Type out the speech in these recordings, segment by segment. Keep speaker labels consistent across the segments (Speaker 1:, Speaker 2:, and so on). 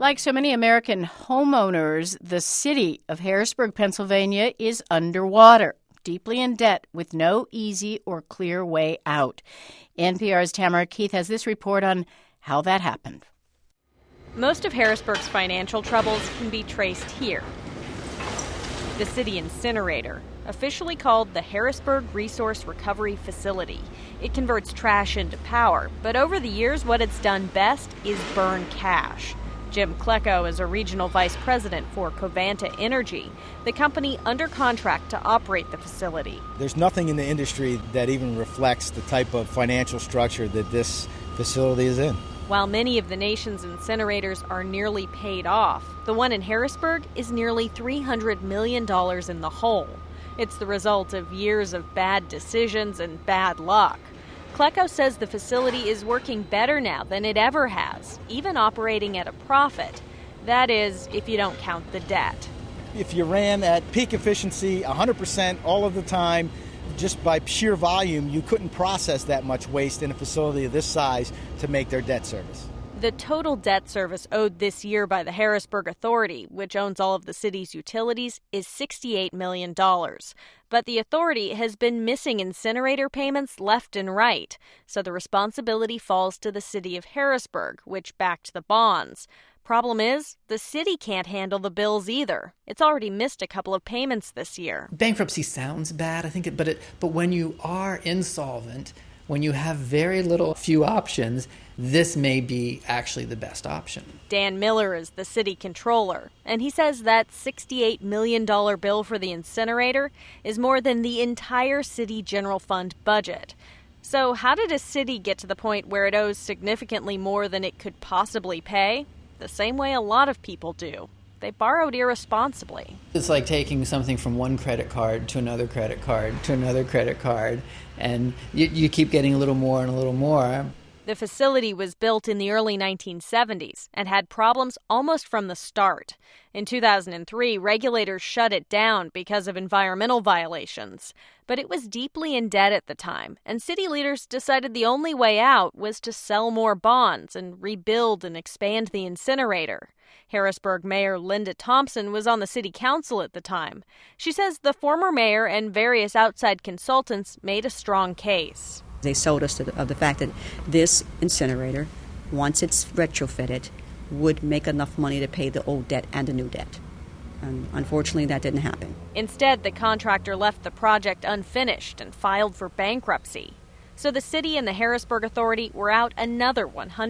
Speaker 1: Like so many American homeowners, the city of Harrisburg, Pennsylvania is underwater, deeply in debt with no easy or clear way out. NPR's Tamara Keith has this report on how that happened.
Speaker 2: Most of Harrisburg's financial troubles can be traced here. The city incinerator, officially called the Harrisburg Resource Recovery Facility. It converts trash into power, but over the years what it's done best is burn cash. Jim Klecko is a regional vice president for Covanta Energy, the company under contract to operate the facility.
Speaker 3: There's nothing in the industry that even reflects the type of financial structure that this facility is in.
Speaker 2: While many of the nation's incinerators are nearly paid off, the one in Harrisburg is nearly $300 million in the hole. It's the result of years of bad decisions and bad luck. Klecko says the facility is working better now than it ever has, even operating at a profit. That is, if you don't count the debt.
Speaker 3: If you ran at peak efficiency 100% all of the time, just by sheer volume, you couldn't process that much waste in a facility of this size to make their debt service.
Speaker 2: The total debt service owed this year by the Harrisburg Authority, which owns all of the city's utilities, is $68 million. But the authority has been missing incinerator payments left and right, so the responsibility falls to the city of Harrisburg, which backed the bonds. Problem is, the city can't handle the bills either. It's already missed a couple of payments this year.
Speaker 4: Bankruptcy sounds bad, I think, but when you are insolvent, when you have very few options, this may be actually the best option.
Speaker 2: Dan Miller is the city controller, and he says that $68 million bill for the incinerator is more than the entire city general fund budget. So how did a city get to the point where it owes significantly more than it could possibly pay? The same way a lot of people do. They borrowed irresponsibly.
Speaker 4: It's like taking something from one credit card to another credit card to another credit card, and you keep getting a little more and a little more.
Speaker 2: The facility was built in the early 1970s and had problems almost from the start. In 2003, regulators shut it down because of environmental violations. But it was deeply in debt at the time, and city leaders decided the only way out was to sell more bonds and rebuild and expand the incinerator. Harrisburg Mayor Linda Thompson was on the city council at the time. She says the former mayor and various outside consultants made a strong case.
Speaker 5: They sold us of the fact that this incinerator, once it's retrofitted, would make enough money to pay the old debt and the new debt. And unfortunately, that didn't happen.
Speaker 2: Instead, the contractor left the project unfinished and filed for bankruptcy. So the city and the Harrisburg Authority were out another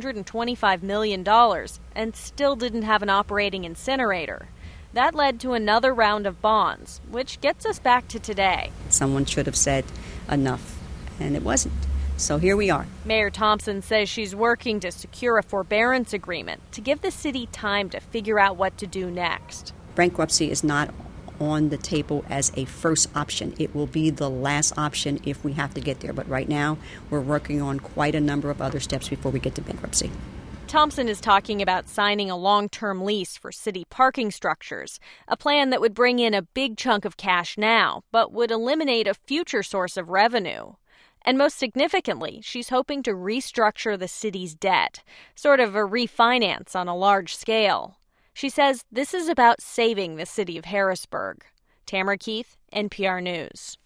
Speaker 2: $125 million and still didn't have an operating incinerator. That led to another round of bonds, which gets us back to today.
Speaker 5: Someone should have said enough. And it wasn't. So here we are.
Speaker 2: Mayor Thompson says she's working to secure a forbearance agreement to give the city time to figure out what to do next.
Speaker 5: Bankruptcy is not on the table as a first option. It will be the last option if we have to get there. But right now, we're working on quite a number of other steps before we get to bankruptcy.
Speaker 2: Thompson is talking about signing a long-term lease for city parking structures, a plan that would bring in a big chunk of cash now, but would eliminate a future source of revenue. And most significantly, she's hoping to restructure the city's debt, sort of a refinance on a large scale. She says this is about saving the city of Harrisburg. Tamara Keith, NPR News.